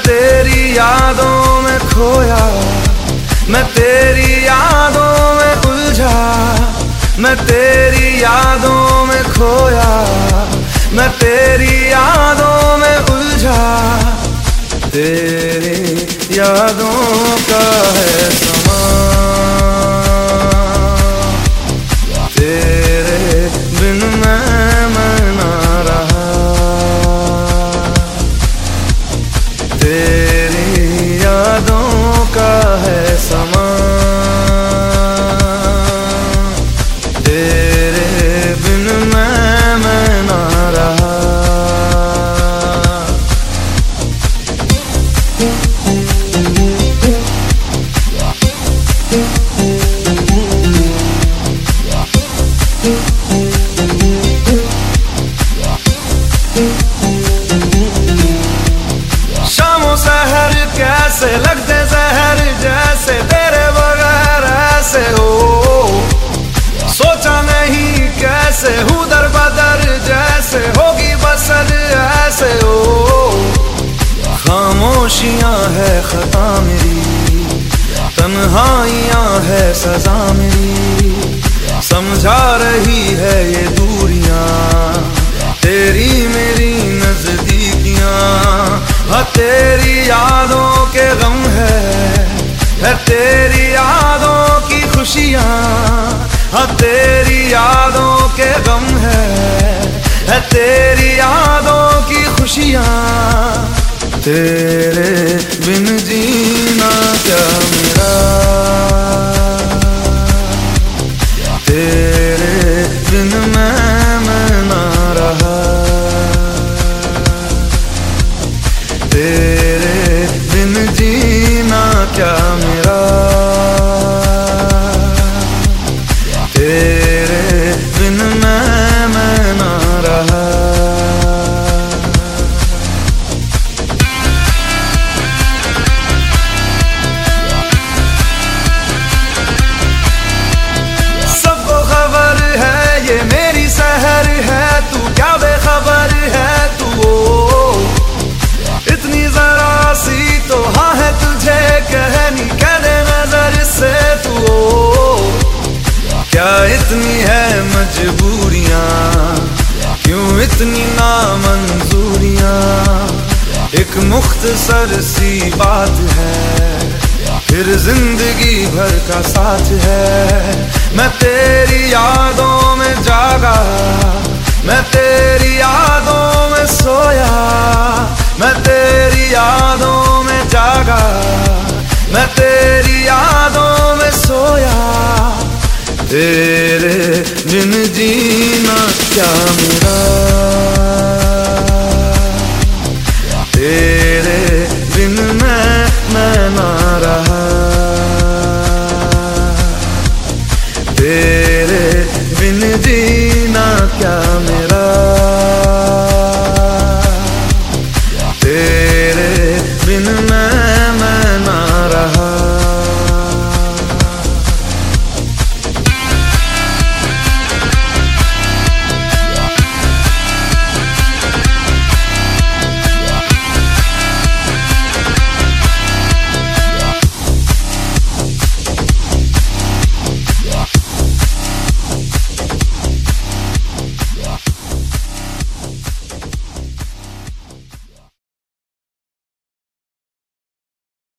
तेरी यादों में खोया, मैं तेरी यादों में उलझा, मैं तेरी यादों में खोया, मैं तेरी यादों में उलझा। तेरी यादों का है समा, तेरे बिन मैं ना रहा। तेरी यादों का है समा, तेरे बिन मैं ना रहा। शामों सहर कैसे लगते जहर, जैसे तेरे बगैर ऐसे हो। सोचा नहीं कैसे हूँ दर बदर, जैसे होगी बसर ऐसे हो। खामोशियाँ है खता मेरी, तन्हाइयाँ है सजा मेरी। समझा रही है ये दूरियां, तेरी मेरी नजदीकियां। हाँ तेरी यादों के गम है तेरी यादों की खुशियां। हाँ तेरी यादों के गम है तेरी यादों की खुशियां। तेरे बिन जीना क्या मेरा, तेरे बिन मैं ना रहा। तेरे बिन जीना क्या मेरा, तेरे बिन मैं ना रहा। सबको खबर है ये मेरी सहर है, तू क्या बेखबर है तू। इतनी जरा सी तो हाँ है तुझे कहनी, कह दे नजर से तू। क्या इतनी है मजबूरियां, क्यों इतनी नामंजूरियां। एक मुख्तसर सी बात है, फिर जिंदगी भर का साथ है। मैं तेरी यादों में जागा, मैं तेरी यादों में सोया। मैं तेरी यादों में जागा, मैं तेरी यादों में सोया। तेरे बिन जीना क्या मेरा, तेरे